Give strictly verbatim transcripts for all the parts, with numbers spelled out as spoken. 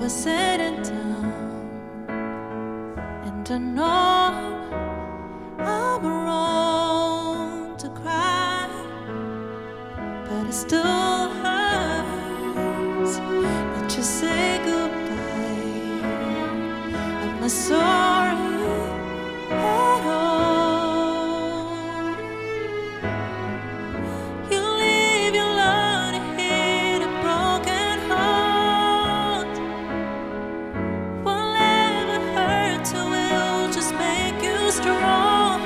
was sitting down, and I know I'm wrong to cry, but it still hurts that you say goodbye. I'm not sorry at all. You leave your love to hit a broken heart. Whatever hurts will just make you strong.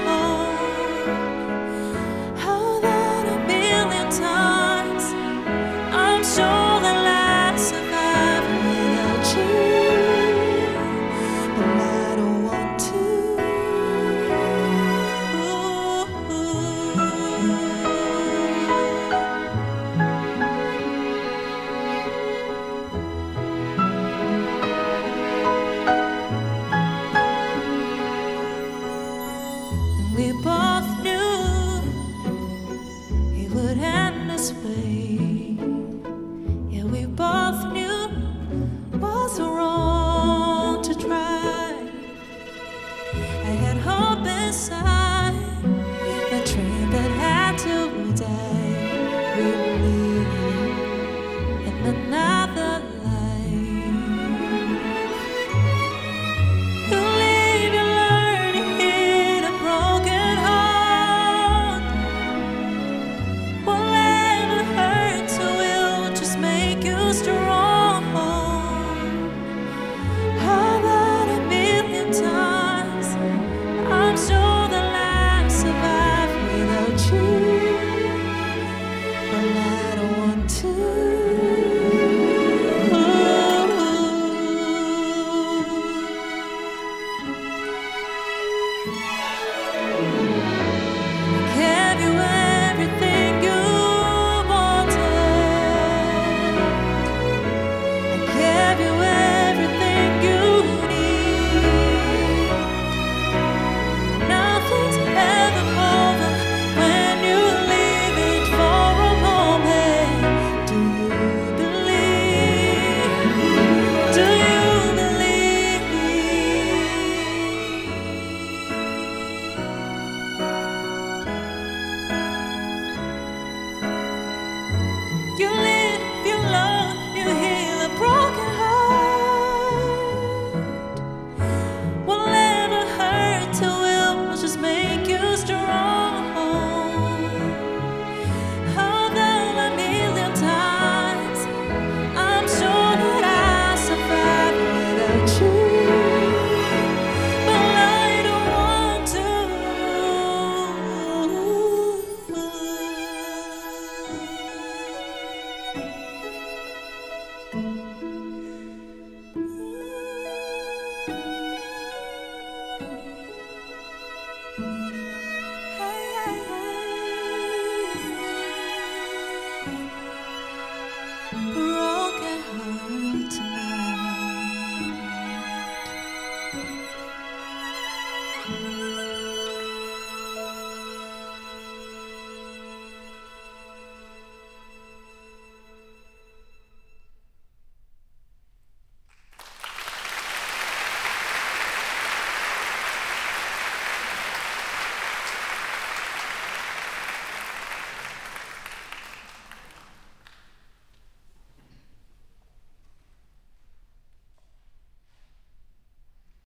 How that a million times I'm sure that I'd survive without you, but I don't want to. We both knew it would end this way. Yeah, we both knew